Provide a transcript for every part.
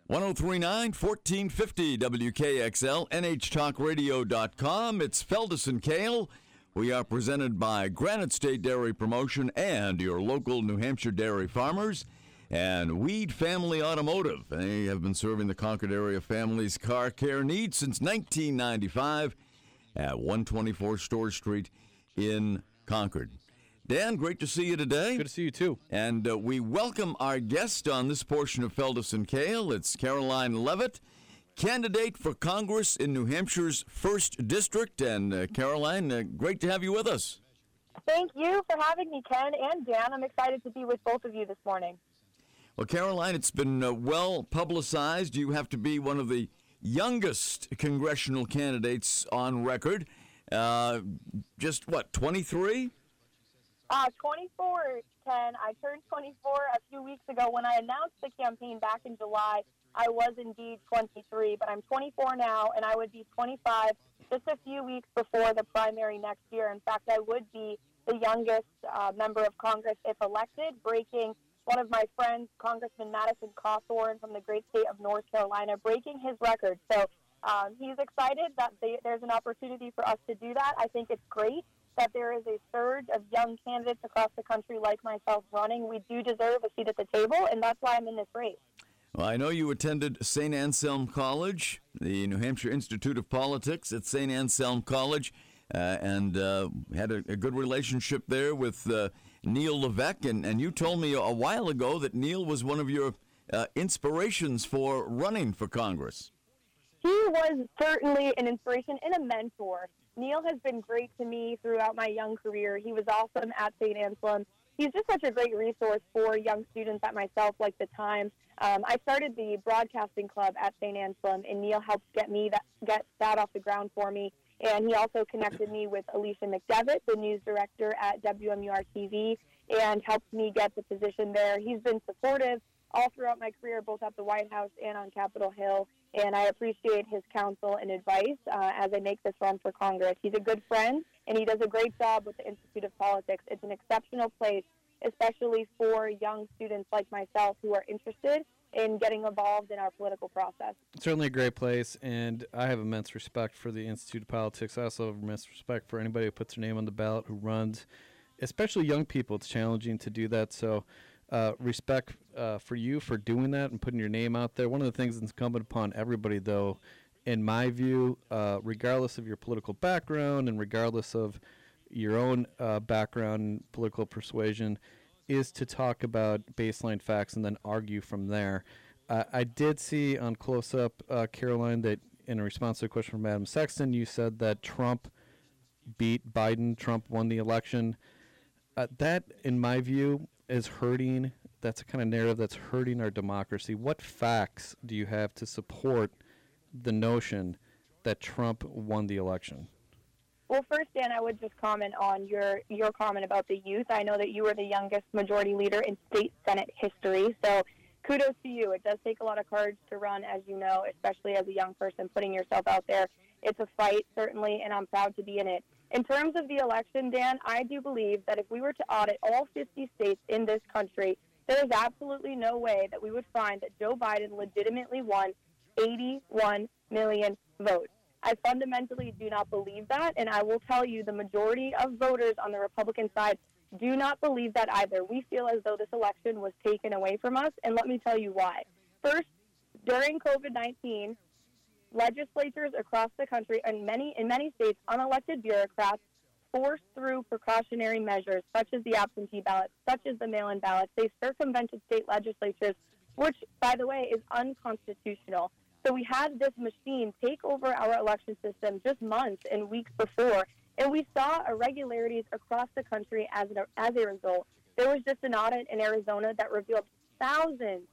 1039 1450 WKXL, NHTalkRadio.com. It's Feldes and Kale. We are presented by Granite State Dairy Promotion and your local New Hampshire dairy farmers. And Weed Family Automotive. They have been serving the Concord area families' car care needs since 1995 at 124 Store Street in Concord. Dan, great to see you today. Good to see you, too. And we welcome our guest on this portion of Feldes and Kale. It's Caroline Levitt, candidate for Congress in New Hampshire's 1st District. And Caroline, great to have you with us. Thank you for having me, Ken and Dan. I'm excited to be with both of you this morning. Well, Caroline, it's been well publicized. You have to be one of the youngest congressional candidates on record. 23? 24, Ken. I turned 24 a few weeks ago. When I announced the campaign back in July, I was indeed 23, but I'm 24 now, and I would be 25 just a few weeks before the primary next year. In fact, I would be the youngest member of Congress if elected, breaking one of my friends, Congressman Madison Cawthorn from the great state of North Carolina, breaking his record. So he's excited that there's an opportunity for us to do that. I think it's great that there is a surge of young candidates across the country like myself running. We do deserve a seat at the table, and that's why I'm in this race. Well, I know you attended St. Anselm College, the New Hampshire Institute of Politics at St. Anselm College, and had a good relationship there with Neil Levesque. And you told me a while ago that Neil was one of your inspirations for running for Congress. He was certainly an inspiration and a mentor. Neil has been great to me throughout my young career. He was awesome at St. Anselm. He's just such a great resource for young students at myself like the Times. I started the broadcasting club at St. Anselm, and Neil helped get that off the ground for me. And he also connected me with Alicia McDevitt, the news director at WMUR-TV, and helped me get the position there. He's been supportive all throughout my career, both at the White House and on Capitol Hill, and I appreciate his counsel and advice as I make this run for Congress. He's a good friend, and he does a great job with the Institute of Politics. It's an exceptional place, especially for young students like myself who are interested in getting involved in our political process. Certainly a great place, and I have immense respect for the Institute of Politics. I also have immense respect for anybody who puts their name on the ballot, who runs, especially young people. It's challenging to do that, so respect for you for doing that and putting your name out there. One of the things that's incumbent upon everybody, though, in my view, regardless of your political background and regardless of your own background and political persuasion, is to talk about baseline facts and then argue from there. I did see on Close Up, Caroline, that in response to a question from Adam Sexton, you said that Trump beat Biden, Trump won the election. That, in my view, is hurting. That's a kind of narrative that's hurting our democracy. What facts do you have to support the notion that Trump won the election? Well, first, Dan, I would just comment on your comment about the youth. I know that you were the youngest majority leader in state Senate history, so kudos to you. It does take a lot of courage to run, as you know, especially as a young person putting yourself out there. It's a fight, certainly, and I'm proud to be in it. In terms of the election, Dan, I do believe that if we were to audit all 50 states in this country, there is absolutely no way that we would find that Joe Biden legitimately won 81 million votes. I fundamentally do not believe that, and I will tell you the majority of voters on the Republican side do not believe that either. We feel as though this election was taken away from us, and let me tell you why. First, during COVID-19, legislatures across the country and in many states, unelected bureaucrats forced through precautionary measures such as the absentee ballot, such as the mail-in ballots. They circumvented state legislatures, which, by the way, is unconstitutional. So we had this machine take over our election system just months and weeks before, and we saw irregularities across the country as a result. There was just an audit in Arizona that revealed thousands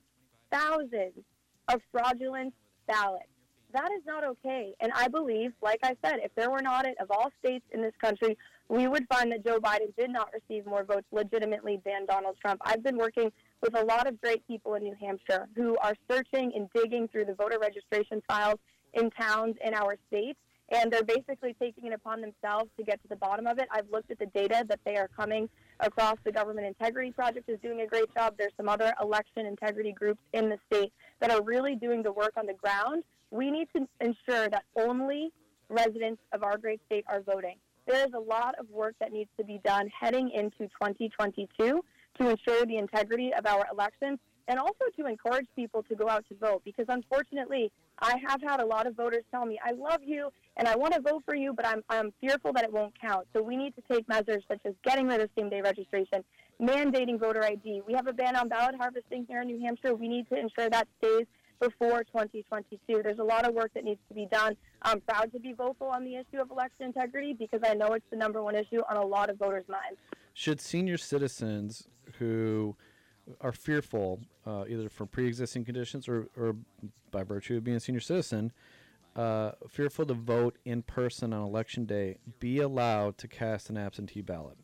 of fraudulent ballots. That is not okay. And I believe, like I said, if there were an audit of all states in this country, we would find that Joe Biden did not receive more votes legitimately than Donald Trump. I've been working with a lot of great people in New Hampshire who are searching and digging through the voter registration files in towns in our state. and they're basically taking it upon themselves to get to the bottom of it. I've looked at the data that they are coming across. The Government Integrity Project is doing a great job. There's some other election integrity groups in the state that are really doing the work on the ground. We need to ensure that only residents of our great state are voting. There is a lot of work that needs to be done heading into 2022 to ensure the integrity of our elections and also to encourage people to go out to vote, because unfortunately, I have had a lot of voters tell me, I love you and I want to vote for you, but I'm fearful that it won't count. So we need to take measures such as getting rid of same-day registration, mandating voter ID. We have a ban on ballot harvesting here in New Hampshire. We need to ensure that stays before 2022. There's a lot of work that needs to be done. I'm proud to be vocal on the issue of election integrity because I know it's the number one issue on a lot of voters' minds. Should senior citizens who are fearful, either from pre-existing conditions or by virtue of being a senior citizen, fearful to vote in person on Election Day, be allowed to cast an absentee ballot?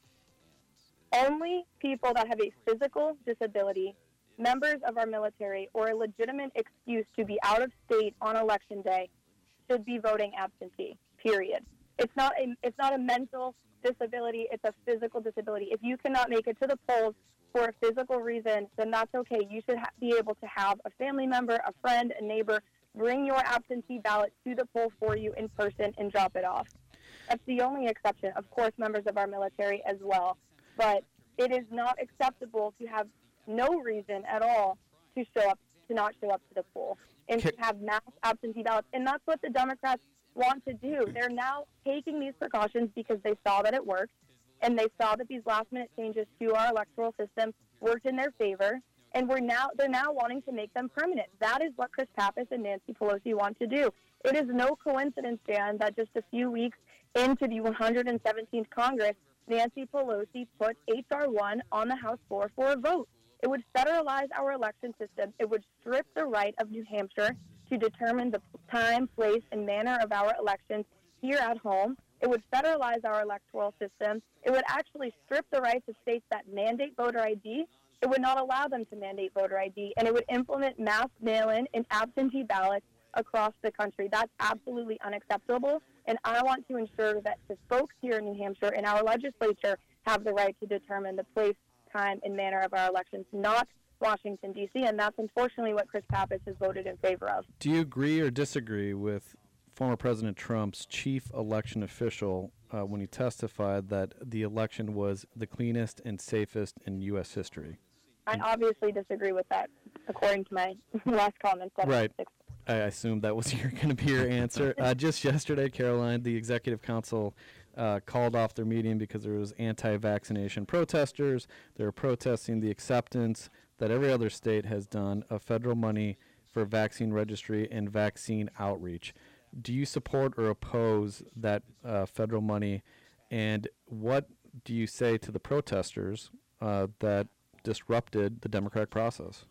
Only people that have a physical disability, members of our military, or a legitimate excuse to be out of state on Election Day should be voting absentee, period. It's not a mental disability, it's a physical disability. If you cannot make it to the polls for a physical reason, then that's okay. You should be able to have a family member, a friend, a neighbor bring your absentee ballot to the poll for you in person and drop it off. That's the only exception. Of course, members of our military as well. But it is not acceptable to have no reason at all to not show up to the poll and to have mass absentee ballots. And that's what the Democrats want to do. They're now taking these precautions because they saw that it worked, and they saw that these last-minute changes to our electoral system worked in their favor, and they're now wanting to make them permanent. That is what Chris Pappas and Nancy Pelosi want to do. It is no coincidence, Dan, that just a few weeks into the 117th Congress, Nancy Pelosi put H.R. 1 on the House floor for a vote. It would federalize our election system. It would strip the right of New Hampshire to determine the time, place, and manner of our elections here at home. It would federalize our electoral system. It would actually strip the rights of states that mandate voter ID. It would not allow them to mandate voter ID, and it would implement mass mail-in and absentee ballots across the country. That's absolutely unacceptable, and I want to ensure that the folks here in New Hampshire and our legislature have the right to determine the place, time, and manner of our elections, not Washington, D.C., and that's unfortunately what Chris Pappas has voted in favor of. Do you agree or disagree with former President Trump's chief election official when he testified that the election was the cleanest and safest in U.S. history? I obviously disagree with that, according to my last comments. Right. I assumed that was going to be your answer. Just yesterday, Caroline, the Executive Council called off their meeting because there was anti-vaccination protesters. They were protesting the acceptance that every other state has done of federal money for vaccine registry and vaccine outreach. Do you support or oppose that federal money, and what do you say to the protesters that disrupted the democratic process?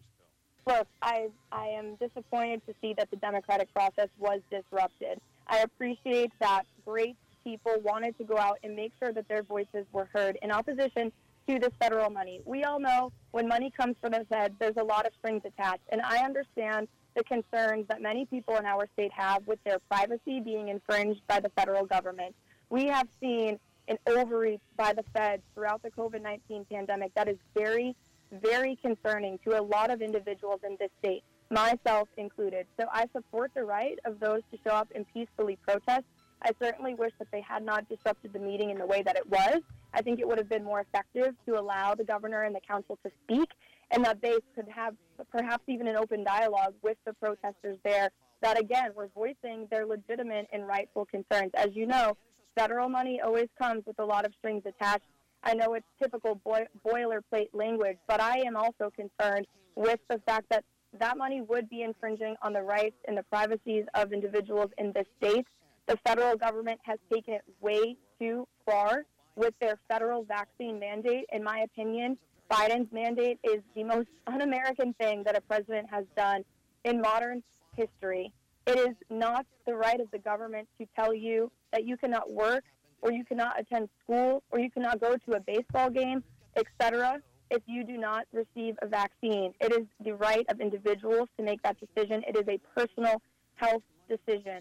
Look, I am disappointed to see that the democratic process was disrupted. I appreciate that great people wanted to go out and make sure that their voices were heard in opposition to this federal money. We all know when money comes from the Fed, there's a lot of strings attached, and I understand the concerns that many people in our state have with their privacy being infringed by the federal government. We have seen an overreach by the Fed throughout the COVID-19 pandemic that is very, very concerning to a lot of individuals in this state, myself included. So I support the right of those to show up and peacefully protest. I certainly wish that they had not disrupted the meeting in the way that it was. I think it would have been more effective to allow the governor and the council to speak, and that they could have perhaps even an open dialogue with the protesters there that, again, were voicing their legitimate and rightful concerns. As you know, federal money always comes with a lot of strings attached. I know it's typical boilerplate language, but I am also concerned with the fact that that money would be infringing on the rights and the privacies of individuals in this state. The federal government has taken it way too far with their federal vaccine mandate. In my opinion, Biden's mandate is the most un-American thing that a president has done in modern history. It is not the right of the government to tell you that you cannot work, or you cannot attend school, or you cannot go to a baseball game, etc., if you do not receive a vaccine. It is the right of individuals to make that decision. It is a personal health decision.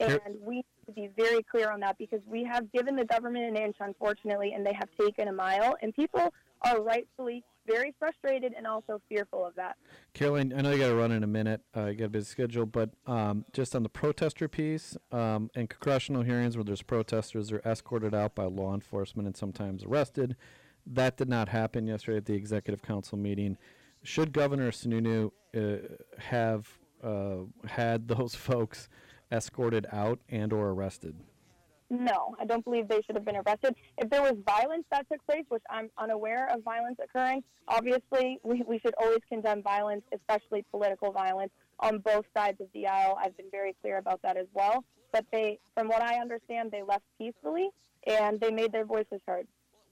And we need to be very clear on that because we have given the government an inch, unfortunately, and they have taken a mile. And people are rightfully very frustrated and also fearful of that. Caroline, I know you got to run in a minute. You got a busy schedule, but just on the protester piece, and congressional hearings where there's protesters, they're escorted out by law enforcement and sometimes arrested. That did not happen yesterday at the Executive Council meeting. Should Governor Sununu have had those folks escorted out and or arrested? No, I don't believe they should have been arrested. If there was violence that took place, which I'm unaware of violence occurring, obviously we should always condemn violence, especially political violence, on both sides of the aisle. I've been very clear about that as well. But from what I understand, they left peacefully and they made their voices heard.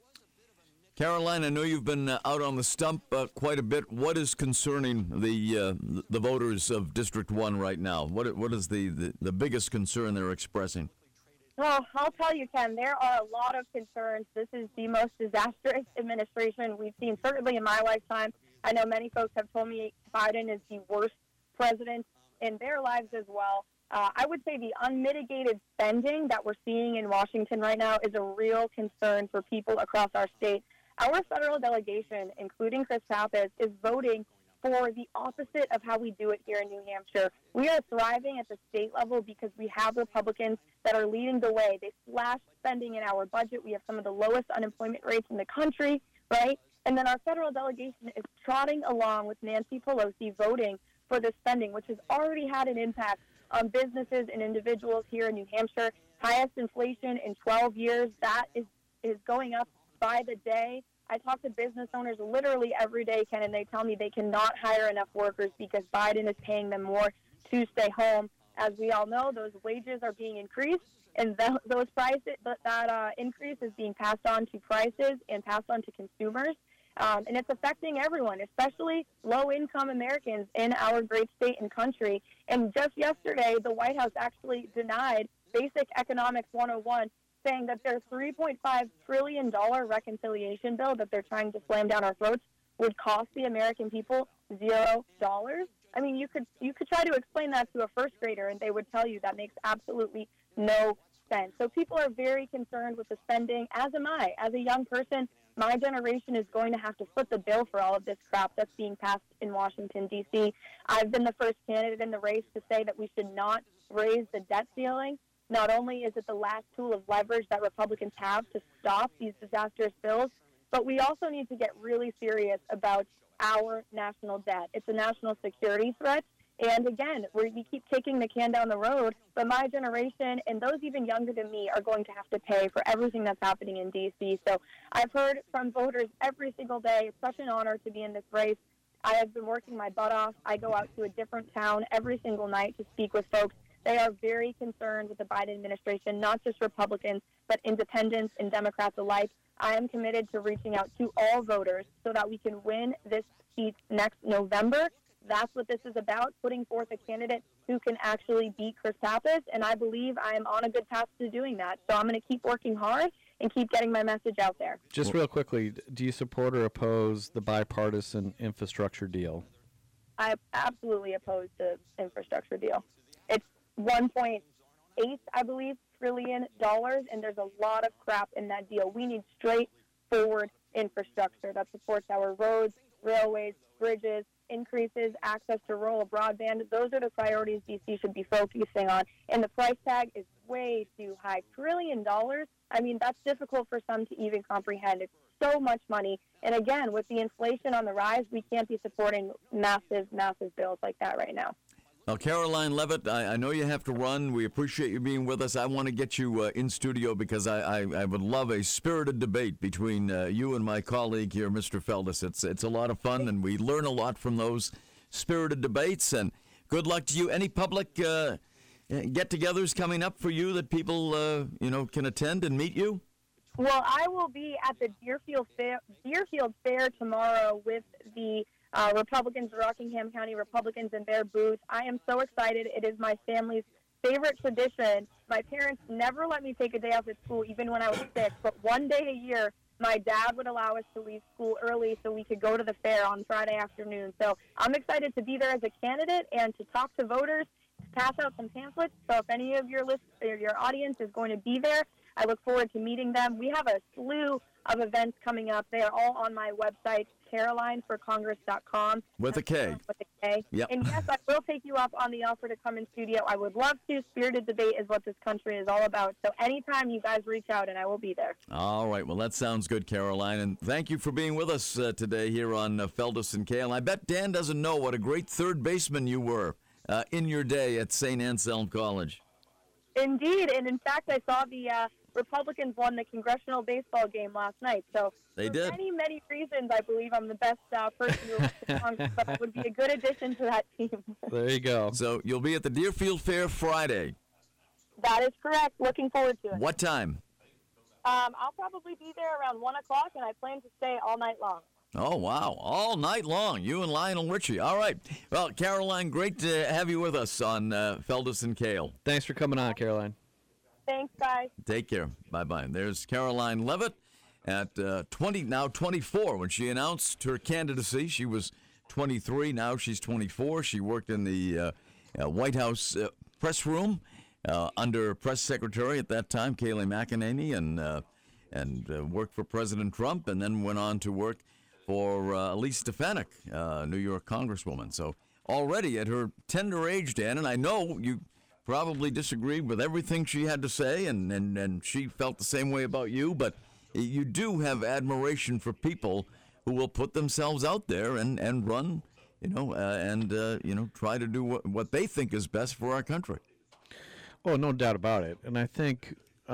Caroline, I know you've been out on the stump quite a bit. What is concerning the voters of District 1 right now? What is the biggest concern they're expressing? Well, I'll tell you, Ken, there are a lot of concerns. This is the most disastrous administration we've seen, certainly in my lifetime. I know many folks have told me Biden is the worst president in their lives as well. I would say the unmitigated spending that we're seeing in Washington right now is a real concern for people across our state. Our federal delegation, including Chris Pappas, is voting for the opposite of how we do it here in New Hampshire. We are thriving at the state level because we have Republicans that are leading the way. They slashed spending in our budget. We have some of the lowest unemployment rates in the country, right? And then our federal delegation is trotting along with Nancy Pelosi voting for this spending, which has already had an impact on businesses and individuals here in New Hampshire. Highest inflation in 12 years. That is going up by the day. I talk to business owners literally every day, Ken, and they tell me they cannot hire enough workers because Biden is paying them more to stay home. As we all know, those wages are being increased, and those prices, that increase is being passed on to prices and passed on to consumers. And it's affecting everyone, especially low-income Americans in our great state and country. And just yesterday, the White House actually denied Basic Economics 101, saying that their $3.5 trillion reconciliation bill that they're trying to slam down our throats would cost the American people $0. I mean, you could try to explain that to a first grader, and they would tell you that makes absolutely no sense. So people are very concerned with the spending, as am I. As a young person, my generation is going to have to foot the bill for all of this crap that's being passed in Washington, D.C. I've been the first candidate in the race to say that we should not raise the debt ceiling. Not only is it the last tool of leverage that Republicans have to stop these disastrous bills, but we also need to get really serious about our national debt. It's a national security threat. And again, we keep kicking the can down the road, but my generation and those even younger than me are going to have to pay for everything that's happening in D.C. So I've heard from voters every single day. It's such an honor to be in this race. I have been working my butt off. I go out to a different town every single night to speak with folks. They are very concerned with the Biden administration, not just Republicans, but independents and Democrats alike. I am committed to reaching out to all voters so that we can win this seat next November. That's what this is about, putting forth a candidate who can actually beat Chris Pappas, and I believe I am on a good path to doing that. So I'm going to keep working hard and keep getting my message out there. Just real quickly, do you support or oppose the bipartisan infrastructure deal? I absolutely oppose the infrastructure deal. It's $1.8, I believe, trillion, and there's a lot of crap in that deal. We need straightforward infrastructure that supports our roads, railways, bridges, increases access to rural broadband. Those are the priorities D.C. should be focusing on. And the price tag is way too high. $1 trillion, I mean, that's difficult for some to even comprehend. It's so much money. And again, with the inflation on the rise, we can't be supporting massive, massive bills like that right now. Now, Caroline Levitt, I know you have to run. We appreciate you being with us. I want to get you in studio because I would love a spirited debate between you and my colleague here, Mr. Feldes. It's a lot of fun, and we learn a lot from those spirited debates. And good luck to you. Any public get-togethers coming up for you that people can attend and meet you? Well, I will be at the Deerfield Fair tomorrow with the Republicans, Rockingham County Republicans in their booth. I am so excited. It is my family's favorite tradition. My parents never let me take a day off at school, even when I was sick. But one day a year, my dad would allow us to leave school early so we could go to the fair on Friday afternoon. So I'm excited to be there as a candidate and to talk to voters, to pass out some pamphlets. So if any of your your audience is going to be there, I look forward to meeting them. We have a slew of events coming up. They are all on my website, CarolineForCongress.com. With a K. With a K. Yep. And yes, I will take you up on the offer to come in studio. I would love to. Spirited debate is what this country is all about. So anytime you guys reach out, and I will be there. All right. Well, that sounds good, Caroline. And thank you for being with us today here on Feldus and Kale. I bet Dan doesn't know what a great third baseman you were in your day at St. Anselm College. Indeed. And in fact, I saw the Republicans won the congressional baseball game last night. So they for did. many reasons, I believe I'm the best person to elect to Congress, but I would be a good addition to that team. There you go. So you'll be at the Deerfield Fair Friday. That is correct. Looking forward to it. What time? I'll probably be there around 1 o'clock, and I plan to stay all night long. Oh, wow. All night long. You and Lionel Richie. All right. Well, Caroline, great to have you with us on Feldus and Kale. Thanks for coming on, Caroline. Thanks, guys. Take care. Bye-bye. There's Caroline Levitt at 24. When she announced her candidacy, she was 23. Now she's 24. She worked in the White House press room under press secretary at that time, Kayleigh McEnany, and worked for President Trump, and then went on to work for Elise Stefanik, New York Congresswoman. So already at her tender age, Dan, and I know you probably disagreed with everything she had to say, and she felt the same way about you, but you do have admiration for people who will put themselves out there and run, try to do what they think is best for our country. Oh, no doubt about it. And I think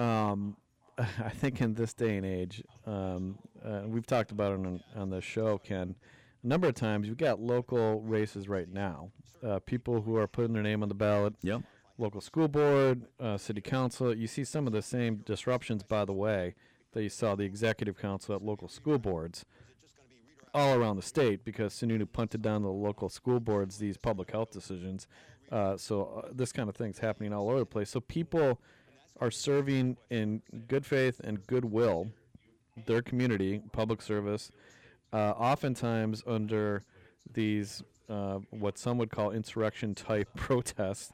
in this day and age, we've talked about it on the show, Ken, a number of times. You've got local races right now, people who are putting their name on the ballot. Yep. Local school board, city council. You see some of the same disruptions, by the way, that you saw the executive council at local school boards all around the state, because Sununu punted down the local school boards these public health decisions. So this kind of thing's happening all over the place. So people are serving in good faith and goodwill their community, public service, oftentimes under these what some would call insurrection-type protests.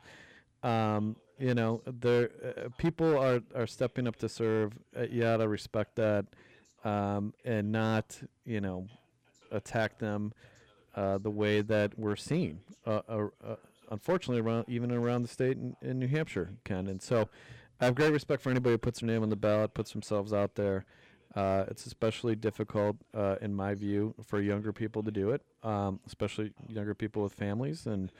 People are stepping up to serve. You ought to respect that, and not, attack them the way that we're seeing, unfortunately, even around the state in New Hampshire, Ken. And so I have great respect for anybody who puts their name on the ballot, puts themselves out there. It's especially difficult, in my view, for younger people to do it, especially younger people with families, and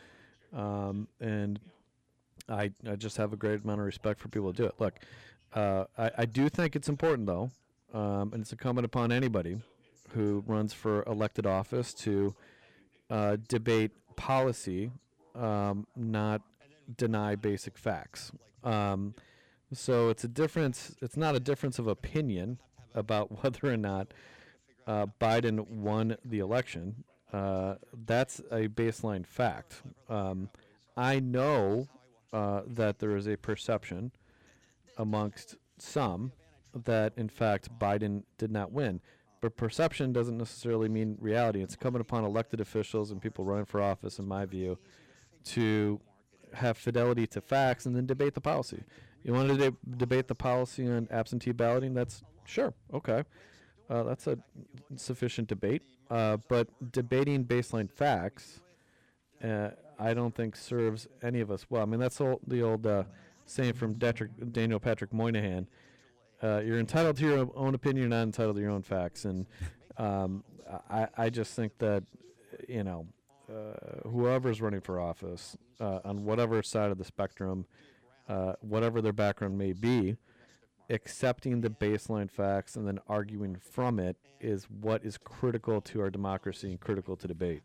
I just have a great amount of respect for people to do it. Look, I do think it's important, though, and it's incumbent upon anybody who runs for elected office to debate policy, not deny basic facts. So it's a difference. It's not a difference of opinion about whether or not Biden won the election. That's a baseline fact. I know that there is a perception amongst some that, in fact, Biden did not win. But perception doesn't necessarily mean reality. It's incumbent upon elected officials and people running for office, in my view, to have fidelity to facts and then debate the policy. You want to debate the policy on absentee balloting? That's sure, okay. That's a sufficient debate. But debating baseline facts, I don't think serves any of us well. I mean, that's the old saying from Daniel Patrick Moynihan. You're entitled to your own opinion, you're not entitled to your own facts. And I just think that, whoever's running for office, on whatever side of the spectrum, whatever their background may be, accepting the baseline facts and then arguing from it is what is critical to our democracy and critical to debate.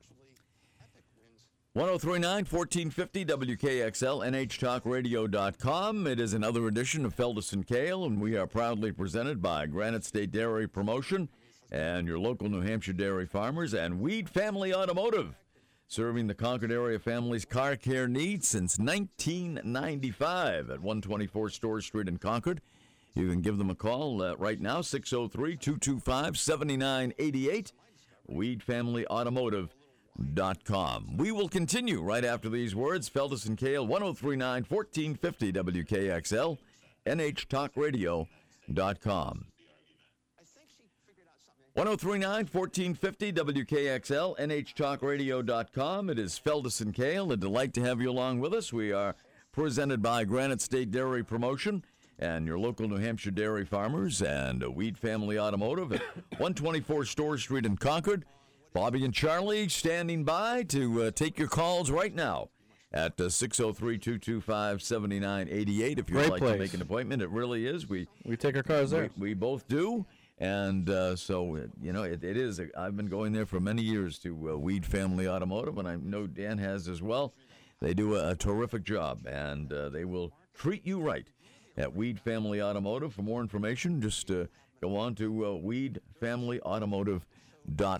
1039 1450 WKXL, NHTalkRadio.com. It is another edition of Feldus and Kale, and we are proudly presented by Granite State Dairy Promotion and your local New Hampshire dairy farmers, and Weed Family Automotive, serving the Concord area family's car care needs since 1995 at 124 Store Street in Concord. You can give them a call right now, 603-225-7988, weedfamilyautomotive.com. We will continue right after these words. Feltus and Kale, 1039 1450 WKXL, NHTalkRadio.com. 1039 1450 WKXL, NHTalkRadio.com. It is Feltus and Kale. A delight to have you along with us. We are presented by Granite State Dairy Promotion and your local New Hampshire dairy farmers and Weed Family Automotive at 124 Store Street in Concord. Bobby and Charlie standing by to take your calls right now at 603-225-7988 if you'd Great like place. to make an appointment. It really is. We take our cars there. We both do. And so, it is. I've been going there for many years to Weed Family Automotive, and I know Dan has as well. They do a terrific job, and they will treat you right at Weed Family Automotive. For more information, just go on to weedfamilyautomotive.com.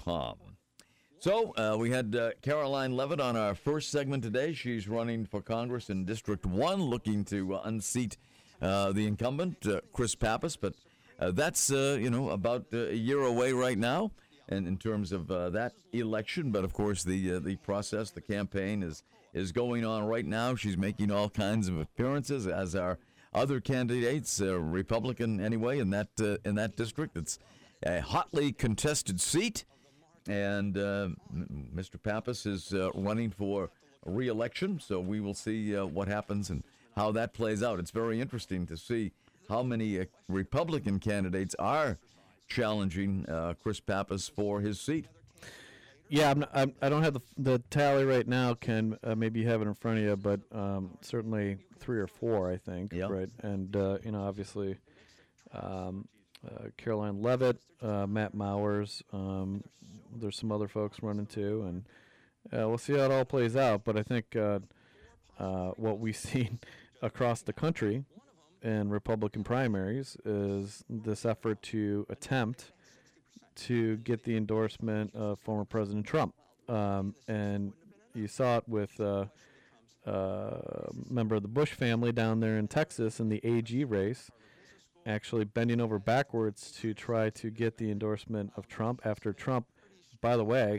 So we had Caroline Levitt on our first segment today. She's running for Congress in District 1, looking to unseat the incumbent, Chris Pappas. But that's, about a year away right now and in terms of that election. But, of course, the process, the campaign is going on right now. She's making all kinds of appearances, as are other candidates, Republican anyway, in that district. It's a hotly contested seat. And Mr. Pappas is running for re-election, so we will see what happens and how that plays out. It's very interesting to see how many Republican candidates are challenging Chris Pappas for his seat. Yeah, I don't have the tally right now, Ken. Maybe you have it in front of you, but certainly 3 or 4, I think. Yep. Right, and obviously Caroline Levitt, Matt Mowers. There's some other folks running too, and we'll see how it all plays out. But I think what we've seen across the country in Republican primaries is this effort to attempt to get the endorsement of former President Trump. And you saw it with a member of the Bush family down there in Texas in the AG race, actually bending over backwards to try to get the endorsement of Trump after Trump, by the way,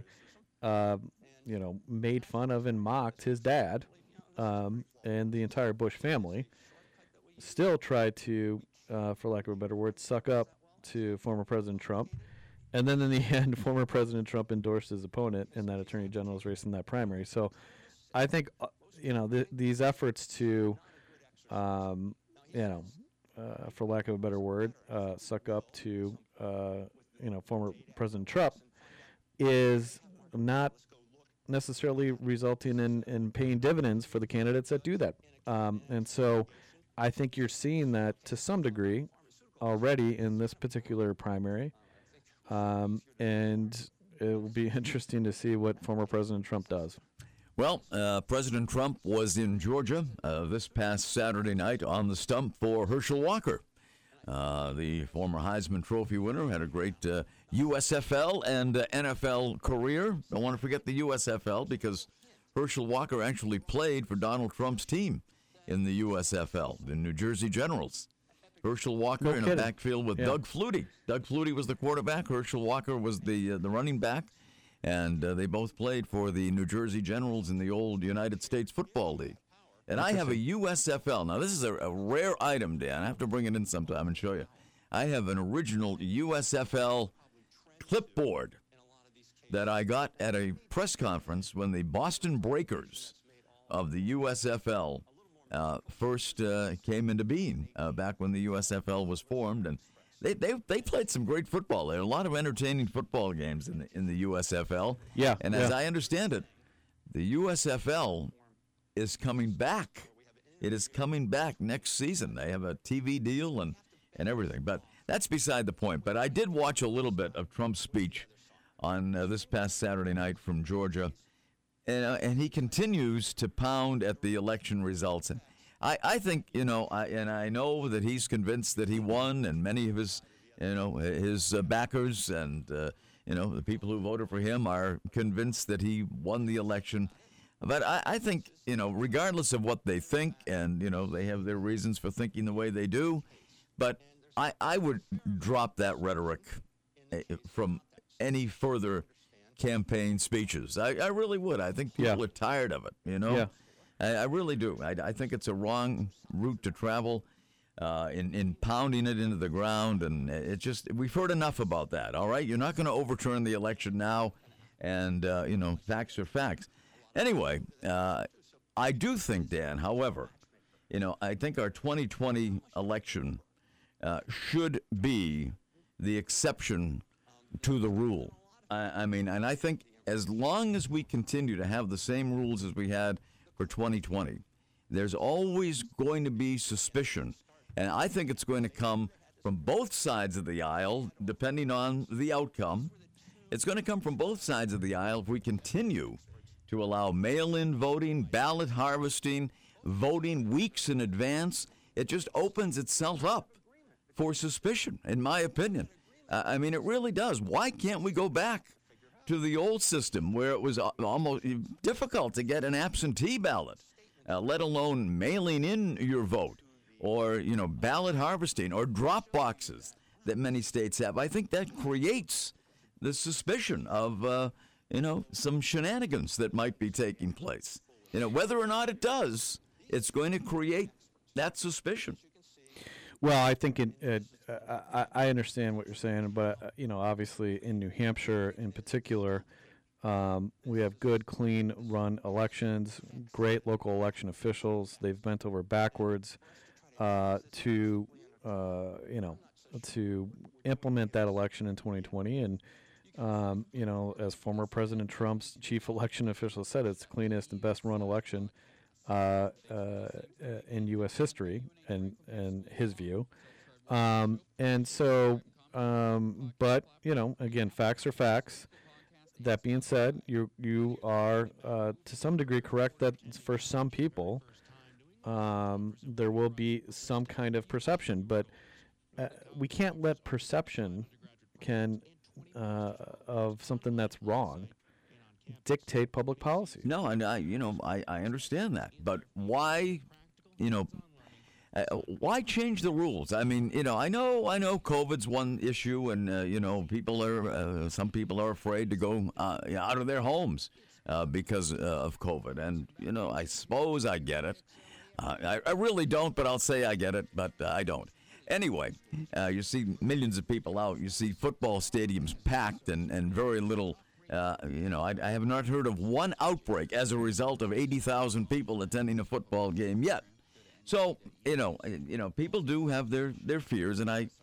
made fun of and mocked his dad and the entire Bush family. Still tried to, for lack of a better word, suck up to former President Trump. And then in the end, former President Trump endorsed his opponent in that attorney general's race in that primary. So I think, these efforts to, for lack of a better word, suck up to, former President Trump is not necessarily resulting in paying dividends for the candidates that do that. And so I think you're seeing that to some degree already in this particular primary. And it will be interesting to see what former President Trump does. Well, President Trump was in Georgia this past Saturday night on the stump for Herschel Walker. The former Heisman Trophy winner had a great USFL and NFL career. Don't want to forget the USFL because Herschel Walker actually played for Donald Trump's team in the USFL, the New Jersey Generals. Herschel Walker in a backfield with Doug Flutie. Doug Flutie was the quarterback. Herschel Walker was the running back. And they both played for the New Jersey Generals in the old United States Football League. And I have a USFL. Now, this is a rare item, Dan. I have to bring it in sometime and show you. I have an original USFL clipboard that I got at a press conference when the Boston Breakers of the USFL first came into being, back when the USFL was formed. And they played some great football. There are a lot of entertaining football games in the USFL. Yeah. And as I understand it, the USFL is coming back. It is coming back next season. They have a TV deal and everything. But that's beside the point. But I did watch a little bit of Trump's speech on this past Saturday night from Georgia. And he continues to pound at the election results. And I think, I know that he's convinced that he won, and many of his, his backers and, the people who voted for him are convinced that he won the election. But I think, regardless of what they think, and, they have their reasons for thinking the way they do, but I would drop that rhetoric from any further campaign speeches. I really would. I think people are tired of it, you know? Yeah. I really do. I think it's a wrong route to travel in pounding it into the ground. And it just, we've heard enough about that, all right? You're not going to overturn the election now. And, facts are facts. Anyway, I do think, Dan, however, I think our 2020 election should be the exception to the rule. And I think as long as we continue to have the same rules as we had for 2020, there's always going to be suspicion. And I think it's going to come from both sides of the aisle, depending on the outcome. It's going to come from both sides of the aisle if we continue to allow mail-in voting, ballot harvesting, voting weeks in advance. It just opens itself up for suspicion, in my opinion. It really does. Why can't we go back to the old system where it was almost difficult to get an absentee ballot, let alone mailing in your vote, or, ballot harvesting, or drop boxes that many states have? I think that creates the suspicion of, some shenanigans that might be taking place. Whether or not it does, it's going to create that suspicion. Well, I think I understand what you're saying, but obviously in New Hampshire in particular, we have good, clean run elections, great local election officials. They've bent over backwards to implement that election in 2020, and as former President Trump's chief election official said, it's the cleanest and best run election in U.S. history, and his view. But again, facts are facts. That being said, you are to some degree correct that for some people there will be some kind of perception, but we can't let perception of something that's wrong dictate public policy. No, and I understand that, but why, why change the rules? I know COVID's one issue, and some people are afraid to go out of their homes because of COVID, and I suppose I get it. I really don't, but I'll say I get it, but I don't. Anyway, you see millions of people out. You see football stadiums packed and very little. I have not heard of one outbreak as a result of 80,000 people attending a football game yet. So, people do have their fears, and I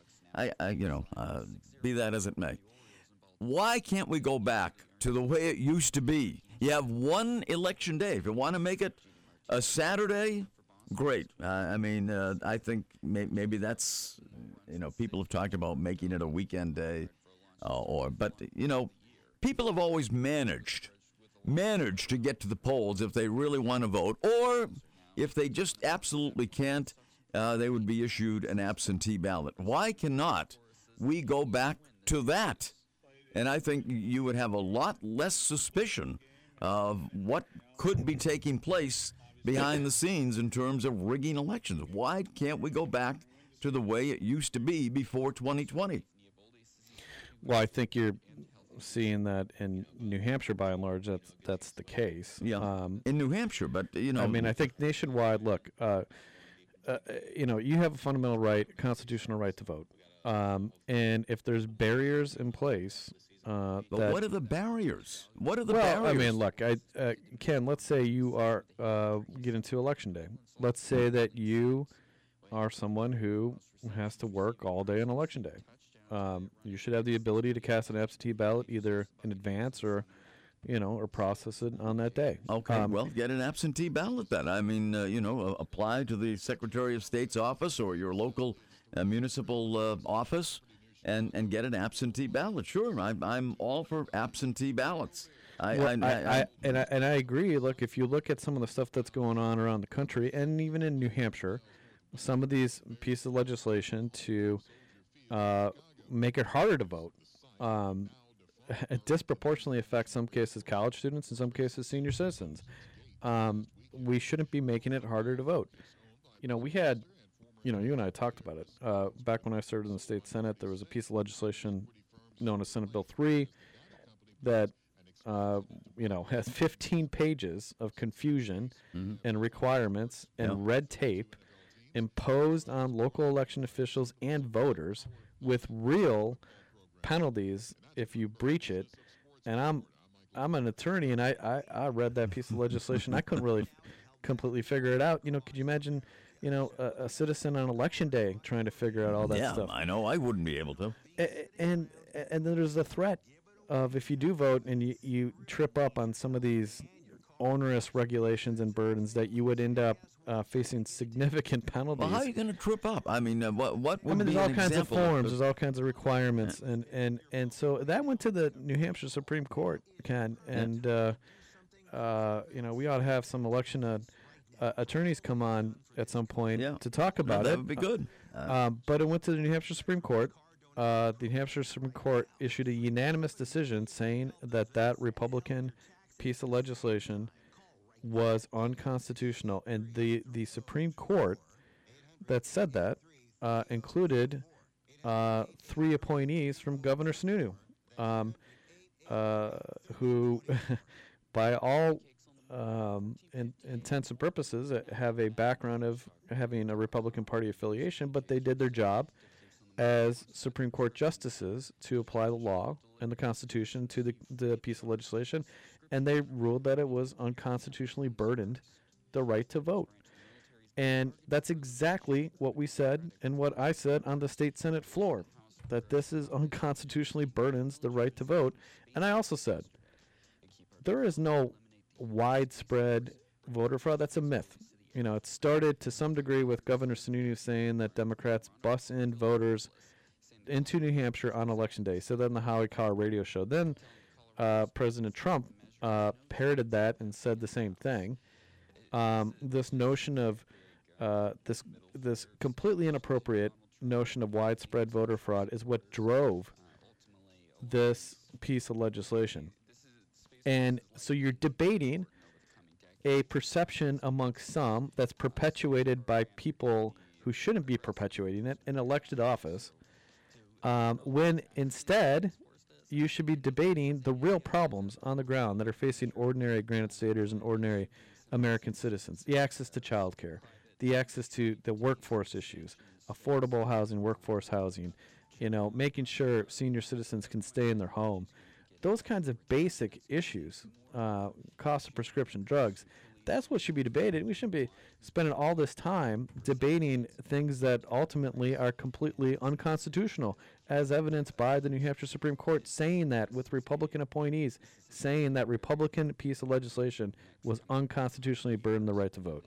be that as it may. Why can't we go back to the way it used to be? You have one election day. If you want to make it a Saturday, great. I think maybe that's, people have talked about making it a weekend day, but people have always managed to get to the polls if they really want to vote, or if they just absolutely can't, they would be issued an absentee ballot. Why cannot we go back to that? And I think you would have a lot less suspicion of what could be taking place behind the scenes in terms of rigging elections. Why can't we go back to the way it used to be before 2020? Well, I think you're seeing that in New Hampshire, by and large, that's the case. Yeah, in New Hampshire, but I think nationwide. Look, you have a fundamental right, constitutional right to vote, and if there's barriers in place, but what are the barriers? What are the barriers? Look, Ken. Let's say you are get into election day. Let's say that you are someone who has to work all day on election day. You should have the ability to cast an absentee ballot either in advance or process it on that day. Okay, well, get an absentee ballot then. Apply to the Secretary of State's office or your local municipal office and get an absentee ballot. Sure, I'm all for absentee ballots. I agree. Look, if you look at some of the stuff that's going on around the country, and even in New Hampshire, some of these pieces of legislation to make it harder to vote. It disproportionately affects some cases college students, in some cases senior citizens. We shouldn't be making it harder to vote. We had, you and I talked about it. Back when I served in the state Senate, there was a piece of legislation known as Senate Bill 3 that has 15 pages of confusion and requirements and red tape imposed on local election officials and voters with real penalties if you breach it. And I'm an attorney, and I read that piece of legislation. I couldn't really completely figure it out. Could you imagine, a citizen on election day trying to figure out all that stuff? Yeah, I know. I wouldn't be able to. And then there's the threat of, if you do vote and you trip up on some of these onerous regulations and burdens, that you would end up facing significant penalties. Well, how are you going to trip up? I mean, what would be there's all an kinds of example forms, there's all kinds of requirements, and so that went to the New Hampshire Supreme Court, Ken, and we ought to have some election attorneys come on at some point to talk about that it. Would be good. But it went to the New Hampshire Supreme Court. The New Hampshire Supreme Court issued a unanimous decision saying that Republican piece of legislation was unconstitutional, and the Supreme Court that said that included 3 appointees from Governor Sununu, who, by all intents and purposes, have a background of having a Republican Party affiliation, but they did their job as Supreme Court justices to apply the law and the Constitution to the piece of legislation, and they ruled that it was unconstitutionally burdened the right to vote. And that's exactly what we said and what I said on the state Senate floor, that this is unconstitutionally burdens the right to vote. And I also said there is no widespread voter fraud. That's a myth. It started to some degree with Governor Sununu saying that Democrats bus in voters into New Hampshire on Election Day. So then the Howie Carr radio show. Then President Trump parroted that and said the same thing. This notion of this completely inappropriate notion of widespread voter fraud is what drove this piece of legislation. And so you're debating a perception amongst some that's perpetuated by people who shouldn't be perpetuating it in elected office, when instead you should be debating the real problems on the ground that are facing ordinary Granite Staters and ordinary American citizens. The access to child care, the access to the workforce issues, affordable housing, workforce housing, making sure senior citizens can stay in their home. Those kinds of basic issues, cost of prescription drugs, that's what should be debated. We shouldn't be spending all this time debating things that ultimately are completely unconstitutional, as evidenced by the New Hampshire Supreme Court saying that, with Republican appointees saying that Republican piece of legislation was unconstitutionally burdened the right to vote.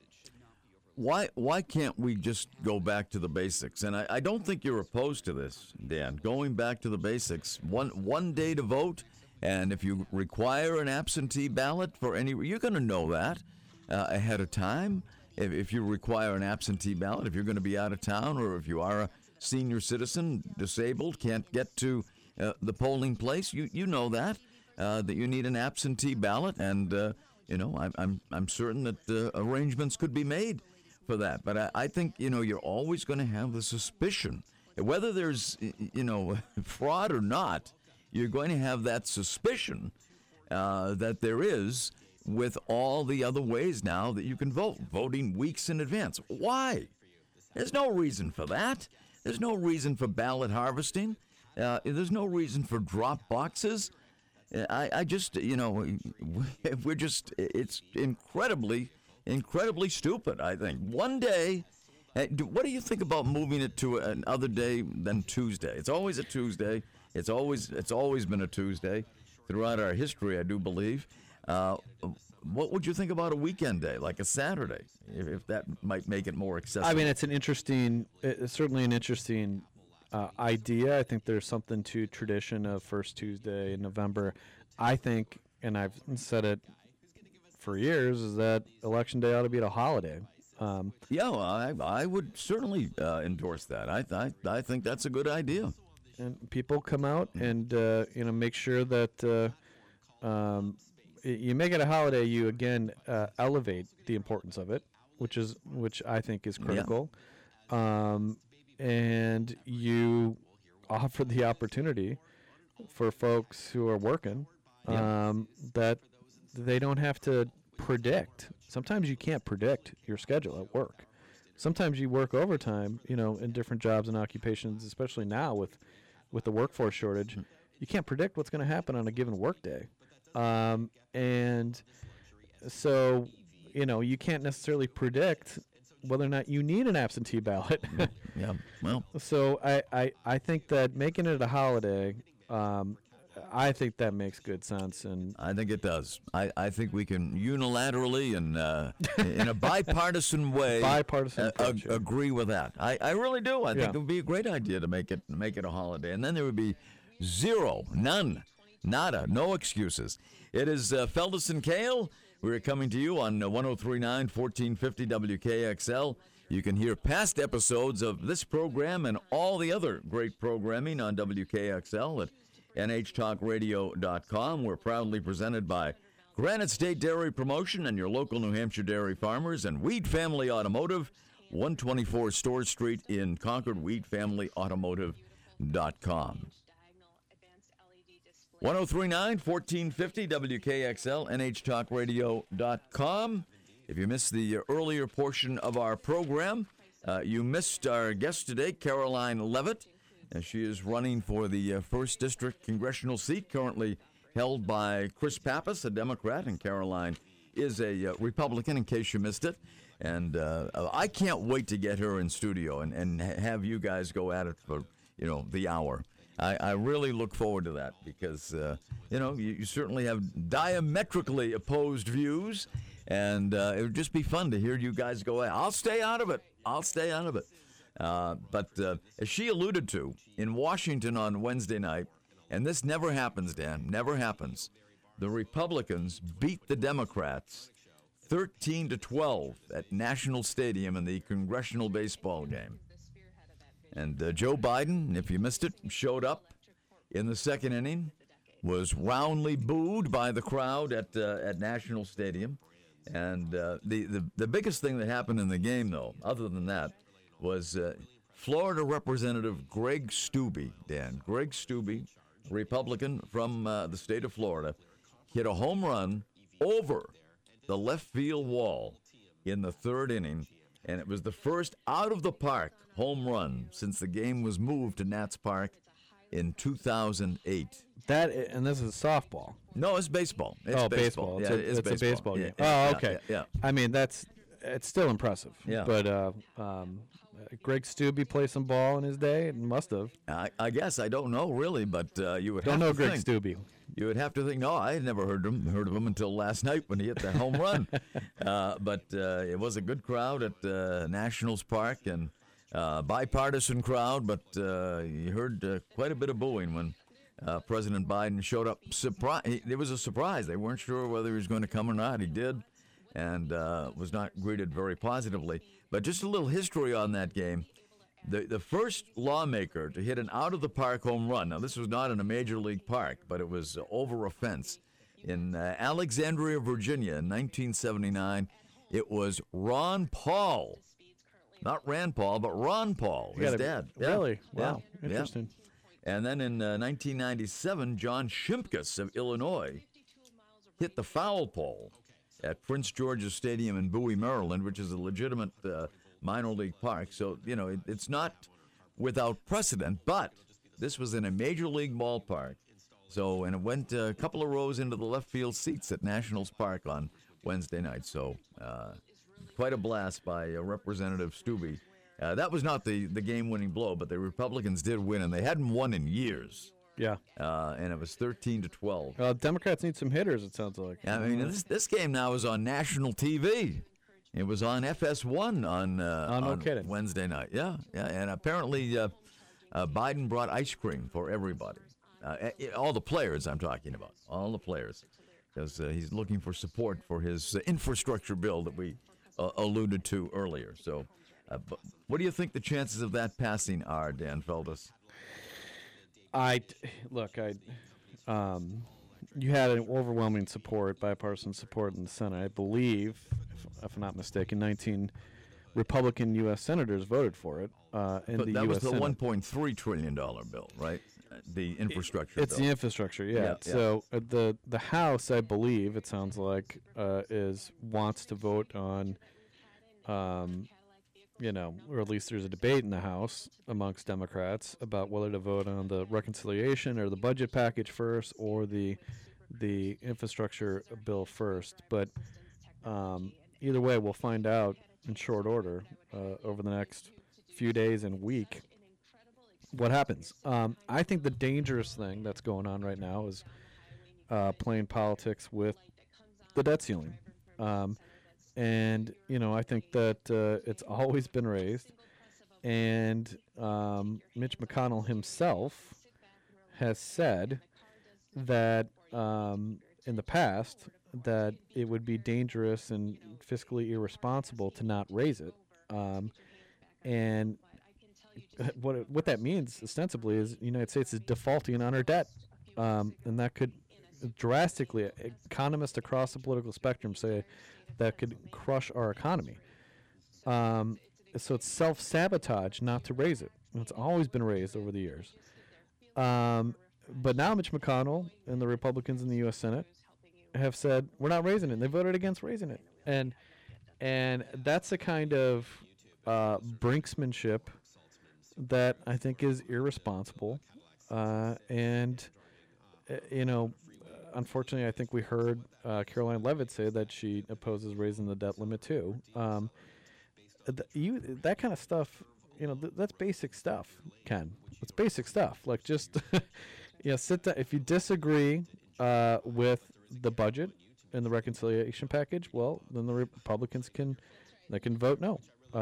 Why can't we just go back to the basics? And I don't think you're opposed to this, Dan. Going back to the basics, one day to vote, and if you require an absentee ballot for any, you're going to know that ahead of time. If you require an absentee ballot, if you're going to be out of town, or if you are a senior citizen, disabled, can't get to the polling place, you know that you need an absentee ballot, and I'm certain that arrangements could be made for that. But I think you're always going to have the suspicion, whether there's fraud or not. You're going to have that suspicion that there is, with all the other ways now that you can vote, voting weeks in advance. Why? There's no reason for that. There's no reason for ballot harvesting. There's no reason for drop boxes. I just, we're just, it's incredibly stupid, I think. One day, what do you think about moving it to another day than Tuesday? It's always a Tuesday. It's always been a Tuesday throughout our history, I do believe. What would you think about a weekend day, like a Saturday, if that might make it more accessible? I mean, it's certainly an interesting idea. I think there's something to tradition of first Tuesday in November. I think, and I've said it for years, is that Election Day ought to be a holiday. I would certainly endorse that. I think that's a good idea. And people come out and make sure that you make it a holiday. You again elevate the importance of it, which I think is critical. Yeah. And you offer the opportunity for folks who are working that they don't have to predict. Sometimes you can't predict your schedule at work. Sometimes you work overtime, in different jobs and occupations, especially now with the workforce shortage. You can't predict what's going to happen on a given workday. And so, you can't necessarily predict whether or not you need an absentee ballot. Yeah, well. So I think that making it a holiday, I think that makes good sense. And I think it does. I think we can unilaterally and in a bipartisan way agree with that. I really do. I think it would be a great idea to make it a holiday. And then there would be zero, none, nada, no excuses. It is Feldes and Kale. We're coming to you on 103.9, 1450 WKXL. You can hear past episodes of this program and all the other great programming on WKXL at nhtalkradio.com. We're proudly presented by Granite State Dairy Promotion and your local New Hampshire dairy farmers, and Weed Family Automotive, 124 Store Street in Concord, weedfamilyautomotive.com. 103.9, 1450 WKXL, nhtalkradio.com. If you missed the earlier portion of our program, you missed our guest today, Caroline Levitt. She is running for the 1st District congressional seat, currently held by Chris Pappas, a Democrat, and Caroline is a Republican, in case you missed it. And I can't wait to get her in studio and have you guys go at it for, the hour. I really look forward to that because, you certainly have diametrically opposed views, and it would just be fun to hear you guys go at it. I'll stay out of it. But as she alluded to, in Washington on Wednesday night, and this never happens, Dan, never happens, the Republicans beat the Democrats 13-12 at National Stadium in the congressional baseball game. And Joe Biden, if you missed it, showed up in the second inning, was roundly booed by the crowd at National Stadium. And the biggest thing that happened in the game, though, other than that, was Florida Representative Greg Steube, Dan. Greg Steube, Republican from the state of Florida, hit a home run over the left field wall in the third inning, and it was the first out-of-the-park home run since the game was moved to Nats Park in 2008. And this is softball. No, it's baseball. Baseball. Yeah, it's a baseball game. Okay. Yeah. I mean, it's still impressive. Yeah. But Greg Steube played some ball in his day. It must have. I guess I don't know really, but you would don't have know to Greg think. Steube. You would have to think. No, I had never heard of him until last night when he hit that home run. But it was a good crowd at Nationals Park and bipartisan crowd. But you heard quite a bit of booing when President Biden showed up. It was a surprise. They weren't sure whether he was going to come or not. He did, and was not greeted very positively. But just a little history on that game. The first lawmaker to hit an out-of-the-park home run, now this was not in a major league park, but it was over a fence, in Alexandria, Virginia in 1979, it was Ron Paul. Not Rand Paul, but Ron Paul, his dad. Really? Yeah. Wow. Interesting. Yeah. And then in 1997, John Shimkus of Illinois hit the foul pole at Prince George's Stadium in Bowie, Maryland, which is a legitimate minor league park. So, it's not without precedent, but this was in a major league ballpark. So, and it went a couple of rows into the left field seats at Nationals Park on Wednesday night. So, quite a blast by Representative Steube. That was not the game-winning blow, but the Republicans did win, and they hadn't won in years. Yeah. And it was 13-12. Democrats need some hitters, it sounds like. I mean, this game now is on national TV. It was on FS1 on Wednesday night. Yeah. And apparently Biden brought ice cream for everybody. All the players I'm talking about. All the players. Because he's looking for support for his infrastructure bill that we alluded to earlier. So what do you think the chances of that passing are, Dan Feldes? You had an overwhelming bipartisan support in the Senate. I believe, if I'm not mistaken, 19 Republican U.S. senators voted for it. That was the $1.3 trillion bill, right? the infrastructure It's bill. the infrastructure, yeah. Yeah, yeah. So the House, I believe, it sounds like, wants to vote on, or at least there's a debate in the House amongst Democrats about whether to vote on the reconciliation or the budget package first, or the infrastructure bill first. But either way, we'll find out in short order over the next few days and week what happens. I think the dangerous thing that's going on right now is playing politics with the debt ceiling. And, I think that it's always been raised. And Mitch McConnell himself has said that in the past that it would be dangerous and fiscally irresponsible to not raise it. And what that means ostensibly is the United States is defaulting on our debt, and that could drastically, economists across the political spectrum say that could crush our economy. So it's self-sabotage not to raise it. It's always been raised over the years. But now Mitch McConnell and the Republicans in the U.S. Senate have said we're not raising it. And they voted against raising it, and that's the kind of brinksmanship that I think is irresponsible. Unfortunately, I think we heard Caroline Leavitt say that she opposes raising the debt limit too. That kind of stuff, that's basic stuff, Ken. It's basic stuff. Like, just sit down. If you disagree with the budget and the reconciliation package, well, then the Republicans can vote no.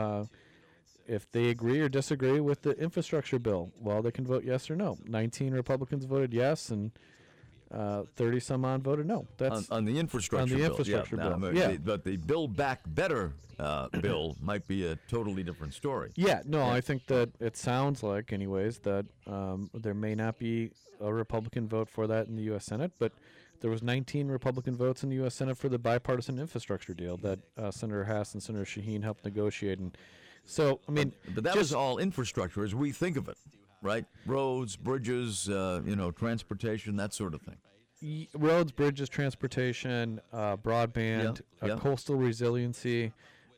If they agree or disagree with the infrastructure bill, well, they can vote yes or no. 19 Republicans voted yes, and 30 some odd voted no. That's on the infrastructure bill. On the infrastructure bill. Yeah. But the Build Back Better bill might be a totally different story. Yeah, no, I think that it sounds like, anyways, that there may not be a Republican vote for that in the U.S. Senate, but there was 19 Republican votes in the U.S. Senate for the bipartisan infrastructure deal that Senator Hass and Senator Shaheen helped negotiate. And so, I mean, but that was all infrastructure as we think of it, right? Roads, bridges, transportation, that sort of thing. Roads, bridges, transportation, broadband, coastal resiliency,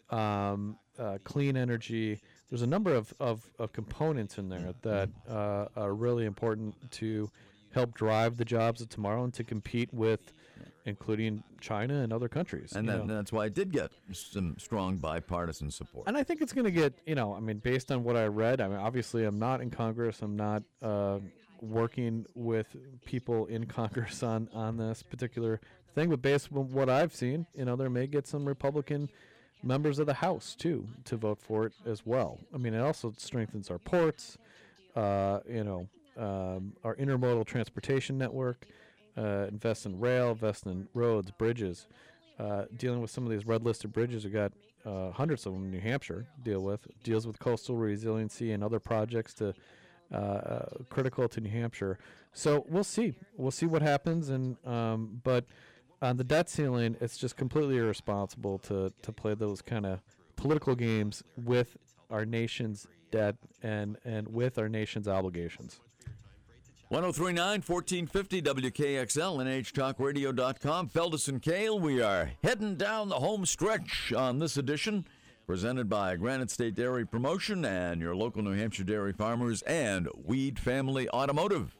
clean energy. There's a number of components in there that are really important to help drive the jobs of tomorrow and to compete with, including China and other countries. And that's why it did get some strong bipartisan support. And I think it's going to get, based on what I read, obviously I'm not in Congress. I'm not working with people in Congress on this particular thing. But based on what I've seen, there may get some Republican members of the House, too, to vote for it as well. It also strengthens our ports, our intermodal transportation network, invest in rail, invest in roads, bridges, dealing with some of these red-listed bridges. We got hundreds of them in New Hampshire deals with coastal resiliency and other projects critical to New Hampshire. So we'll see. We'll see what happens. But on the debt ceiling, it's just completely irresponsible to play those kind of political games with our nation's debt and with our nation's obligations. 1039 1450 WKXL, NHTalkRadio.com. Feldes and Kale, we are heading down the home stretch on this edition, presented by Granite State Dairy Promotion and your local New Hampshire dairy farmers and Weed Family Automotive.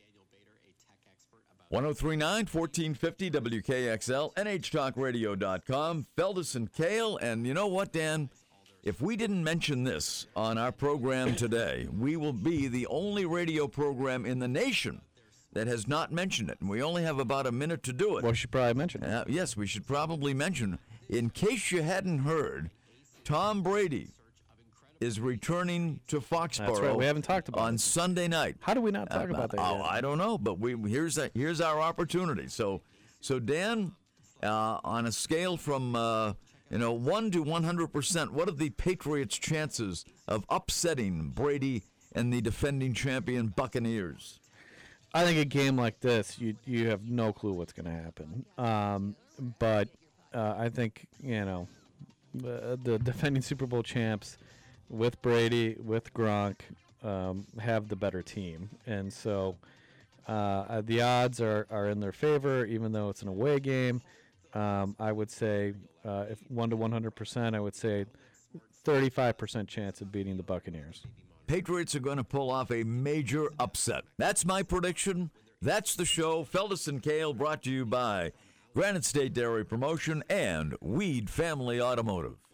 1039 1450 WKXL, NHTalkRadio.com. Feldes and Kale, and you know what, Dan? If we didn't mention this on our program today, we will be the only radio program in the nation that has not mentioned it. And we only have about a minute to do it. Well, we should probably mention it. Yes, we should probably mention. In case you hadn't heard, Tom Brady is returning to Foxborough. That's right. We haven't talked about on it. Sunday night. How do we not talk about that yet? I don't know, but here's our opportunity. So Dan, on a scale from 1 to 100%, what are the Patriots' chances of upsetting Brady and the defending champion Buccaneers? I think a game like this, you have no clue what's going to happen. But I think, the defending Super Bowl champs with Brady, with Gronk, have the better team. And so the odds are in their favor, even though it's an away game. I would say if 1 to 100%, I would say 35% chance of beating the Buccaneers. Patriots are going to pull off a major upset. That's my prediction. That's the show. Feltus and Kale, brought to you by Granite State Dairy Promotion and Weed Family Automotive.